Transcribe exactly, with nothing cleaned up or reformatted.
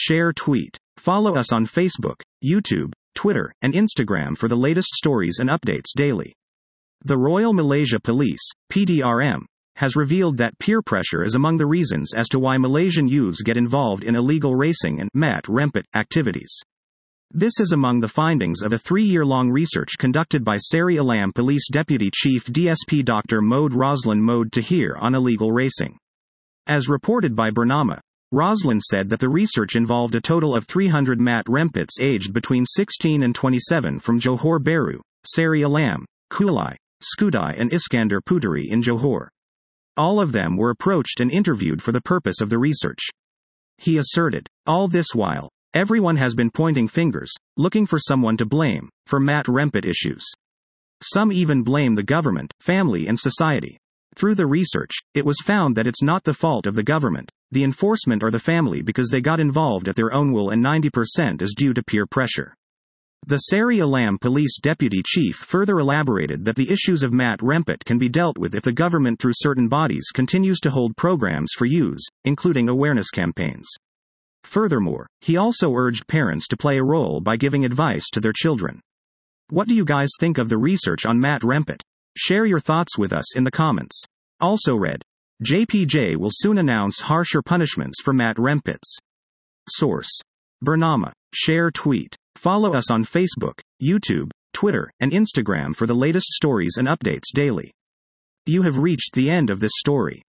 share, tweet. Follow us on Facebook, YouTube, Twitter, and Instagram for the latest stories and updates daily. The Royal Malaysia Police, P D R M, has revealed that peer pressure is among the reasons as to why Malaysian youths get involved in illegal racing and mat rempet activities. This is among the findings of a three-year-long research conducted by Seri Alam Police Deputy Chief D S P Doctor Mohd Roslan Mohd Tahir on illegal racing. As reported by Bernama, Roslan said that the research involved a total of three hundred mat rempets aged between sixteen and twenty-seven from Johor Bahru, Seri Alam, Kulai, Skudai and Iskandar Puteri in Johor. All of them were approached and interviewed for the purpose of the research. He asserted, all this while, everyone has been pointing fingers, looking for someone to blame, for mat rempet issues. Some even blame the government, family and society. Through the research, it was found that it's not the fault of the government, the enforcement or the family because they got involved at their own will and ninety percent is due to peer pressure. The Seri Alam Police Deputy Chief further elaborated that the issues of mat rempet can be dealt with if the government through certain bodies continues to hold programs for youths, including awareness campaigns. Furthermore, he also urged parents to play a role by giving advice to their children. What do you guys think of the research on mat rempet? Share your thoughts with us in the comments. Also read, J P J will soon announce harsher punishments for mat rempets. Source: Bernama. Share, tweet. Follow us on Facebook, YouTube, Twitter, and Instagram for the latest stories and updates daily. You have reached the end of this story.